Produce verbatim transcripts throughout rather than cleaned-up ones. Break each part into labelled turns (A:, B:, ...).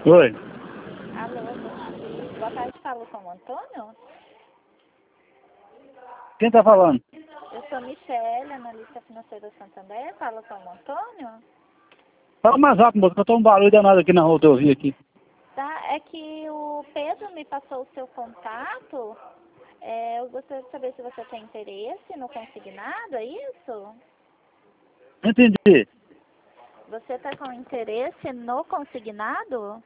A: Oi.
B: Alô, boa boa tarde, falo com o Antônio?
A: Quem tá falando?
B: Eu sou Michele, analista financeira do Santander, falo com o Antônio?
A: Fala mais rápido, moço, que eu tô um barulho danado aqui na rodovia aqui.
B: Tá, é que o Pedro me passou o seu contato. É, eu gostaria de saber se você tem interesse no consignado, é isso?
A: Entendi.
B: Você está com interesse no consignado?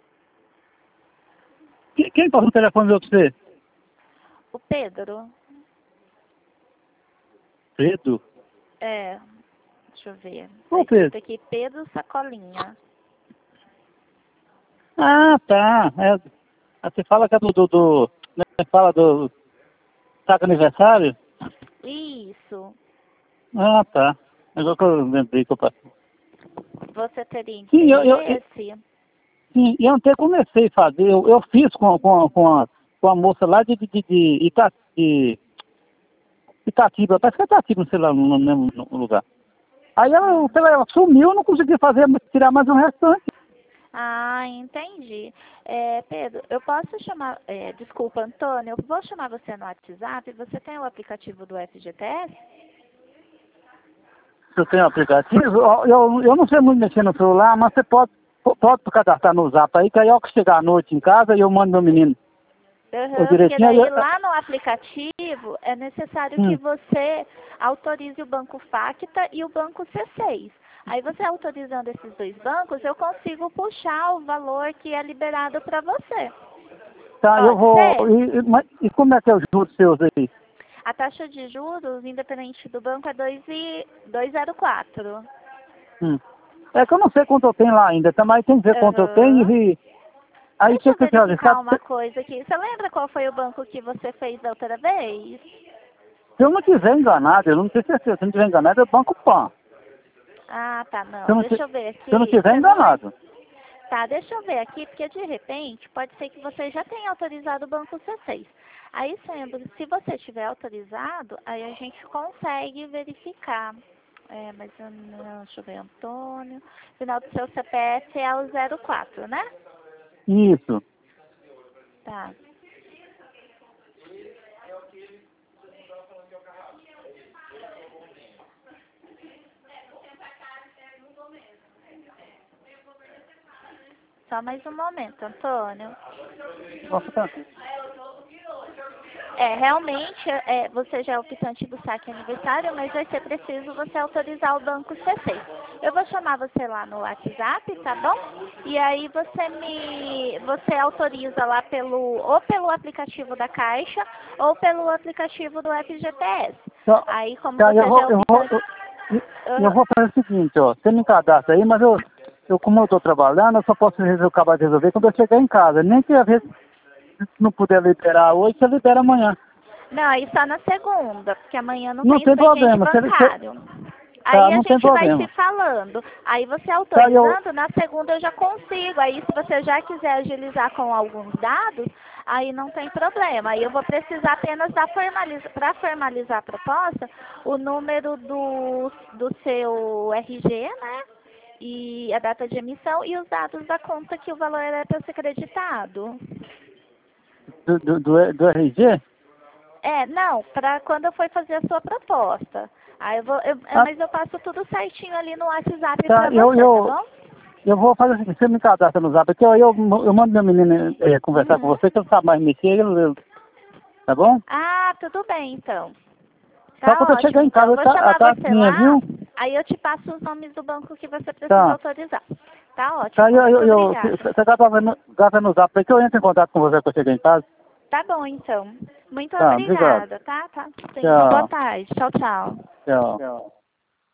A: Quem, quem passou o telefone pra você?
B: O Pedro?
A: Pedro?
B: É, deixa eu ver.
A: Ô,
B: Tá escrito
A: Pedro.
B: aqui Pedro Sacolinha.
A: Ah, tá. É, você fala que é do... do, do né, fala do... Saca aniversário?
B: Isso.
A: Ah, tá. Agora que eu lembrei que eu passei.
B: Você teria
A: Sim, eu, eu, eu,
B: interesse?
A: sim, eu até comecei a fazer. Eu, eu fiz com, com, com, a, com a moça lá de, de, de, de, Ita, de Itatiba. Parece que é Itatiba, não sei lá, no mesmo lugar. Aí ela, ela sumiu, eu não consegui fazer, tirar mais um restante.
B: Ah, entendi. É, Pedro, eu posso chamar, é, desculpa, Antônio, eu vou chamar você no WhatsApp. Você tem o aplicativo do F G T S?
A: Se eu tenho aplicativo, eu, eu, eu não sei muito mexer no celular, mas você pode, pode cadastrar no Zap aí, que aí eu que chegar à noite em casa e eu mando meu menino. Eu
B: Uhum, porque
A: direitinho, aí
B: daí
A: eu,
B: lá no aplicativo é necessário que
A: hum,
B: você autorize o Banco Facta e o Banco C seis. Aí você autorizando esses dois bancos, eu consigo puxar o valor que é liberado para você.
A: tá, eu
B: Pode
A: vou,
B: ser?
A: e, e, mas- e como é que é os juros seus aí?
B: A taxa de juros, independente do banco, é dois vírgula zero quatro.
A: Hum. É que eu não sei quanto eu tenho lá ainda, tá, mas tem que ver quanto eu tenho
B: Aham.
A: e aí o
B: Deixa
A: que
B: eu
A: que você fazer?
B: verificar
A: Sabe,
B: uma
A: se,
B: coisa aqui. Você lembra qual foi o banco que você fez da outra vez?
A: se eu não tiver enganado, eu não tenho certeza, se eu não tiver enganado é o Banco Pan.
B: Ah, tá,
A: Se eu
B: não.
A: não, ti-
B: Deixa eu ver
A: se eu não
B: aqui.
A: tiver
B: Você não é...
A: enganado.
B: Tá, deixa eu ver aqui, porque de repente pode ser que você já tenha autorizado o banco C seis. Aí, sendo, se você tiver autorizado, aí a gente consegue verificar. É, mas eu não, deixa eu ver, Antônio. O final do seu C P F é o zero quatro, né?
A: Isso.
B: Tá. Só mais um momento, Antônio.
A: Nossa, tranquilo.
B: É, realmente, é, você já é optante do saque aniversário, mas vai ser preciso você autorizar o banco C seis. Eu vou chamar você lá no WhatsApp, tá bom? E aí você me, você autoriza lá pelo, ou pelo aplicativo da Caixa, ou pelo aplicativo do F G T S.
A: Então,
B: Aí, como
A: tá,
B: você
A: eu
B: já
A: vou,
B: é
A: eu vou,
B: optante...
A: eu, eu
B: Aham.
A: vou fazer o seguinte, ó, você me cadastra aí, mas eu, eu como eu tô trabalhando, eu só posso resolver, acabar de resolver quando eu chegar em casa. Nem que às vezes se não puder liberar hoje, você libera amanhã.
B: Não, aí só na segunda, porque amanhã não
A: Não
B: tem
A: tem
B: expediente
A: problema, você, você,
B: bancário.
A: tá,
B: Aí a
A: não tem
B: gente vai se
A: problema.
B: falando. Aí você
A: Tá, eu,
B: autorizando, na segunda eu já consigo. Aí se você já quiser agilizar com alguns dados, aí não tem problema. Aí eu vou precisar apenas da formaliza, para formalizar a proposta, o número do, do seu R G, né? E a data de emissão e os dados da conta que o valor era para ser creditado.
A: do, do, do, do R G?
B: É, não, para quando eu for fazer a sua proposta. Aí eu vou, eu, é,
A: Ah,
B: mas eu passo tudo certinho ali no WhatsApp
A: tá,
B: para
A: eu,
B: você, tá
A: eu,
B: bom?
A: eu vou fazer o seguinte, você me cadastra no Zap aqui, ó, eu, eu mando meu menino eh, conversar com
B: Uhum.
A: você, que eu não sabe mais mexer, eu, eu- tá bom?
B: Ah, tudo bem, então.
A: Só
B: Tá
A: quando eu chegar
B: ótimo,
A: em
B: então. Eu
A: casa,
B: vou
A: tá,
B: chamar
A: tá
B: você
A: assim,
B: lá,
A: viu?
B: aí eu te passo os nomes do banco que você precisa
A: Tá.
B: autorizar. Tá
A: Tá,
B: ótimo,
A: eu,
B: muito
A: eu, eu,
B: obrigada.
A: você gata no, gata no Zap aí que eu entro em contato com você quando eu chegar em casa.
B: Tá bom, então. Muito
A: Tá, obrigado.
B: obrigada, tá? Tá. Tenha uma boa
A: Tchau.
B: tarde. Tchau, tchau.
A: Tchau.
C: Tchau.